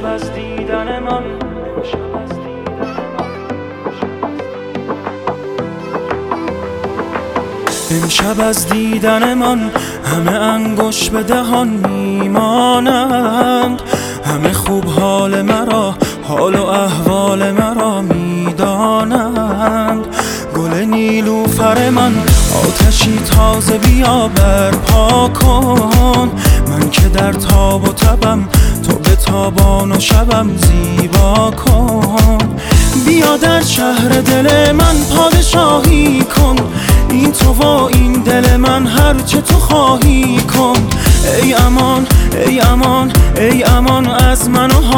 از دیدن من امشب از دیدن من همه انگشت به دهان میمانند، همه خوب حال مرا، حال و احوال مرا میدانند. گل نیلوفر من آتشی تازه بیا برپا کن، من که در تاب و تبم تو به تابان و شبم زیبا کن. بیا در شهر دل من پادشاهی کن، این تو و این دل من هرچه تو خواهی کن. ای امان ای امان ای امان از من و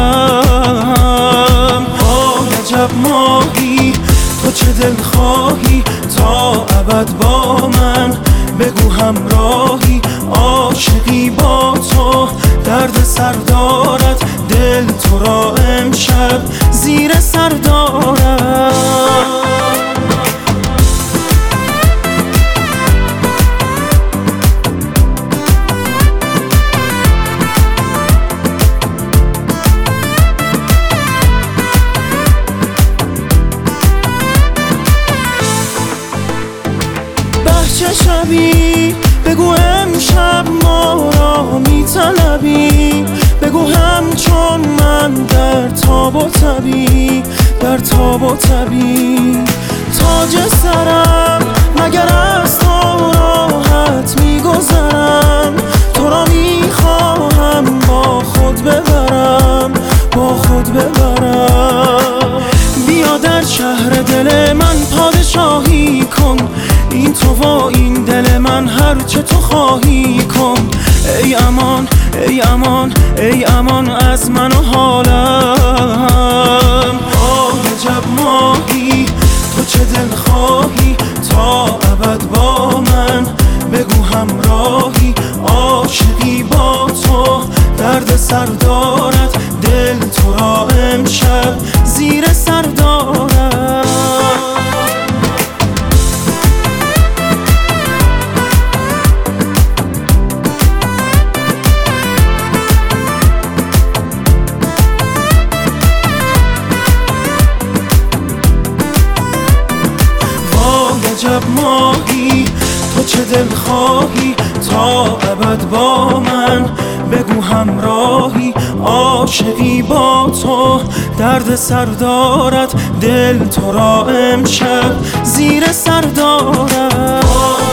حالم. عجب ماهی تو چه دل خواهی تا ابد با من، بگو همراهی عاشقی با تو، درد سر دارد دل تو را امشب زیر سر دارد. چه شبی بگو امشب ما را میطلبی، بگو همچون من در تاب و تبی، در تاب و تبی. تاج سرم مگر از تو راحت میگذرم، تو را میخواهم با خود ببرم، با خود ببرم. بیا در شهر دل من پادشاهی کن، این تو و این دل من هرچه تو خواهی کن. ای امان ای امان ای امان از من و حالم. عجب ماهی تو چه دل خواهی تا ابد با من، بگو همراهی عاشقی با تو، درد سر دارد دل تو را امشب زیر سر دارد. عجب ماهی تو چه دل خواهی تا ابد با من، بگو همراهی عاشقی با تو، درد سر دارد دل تو را امشب زیر سر دارد.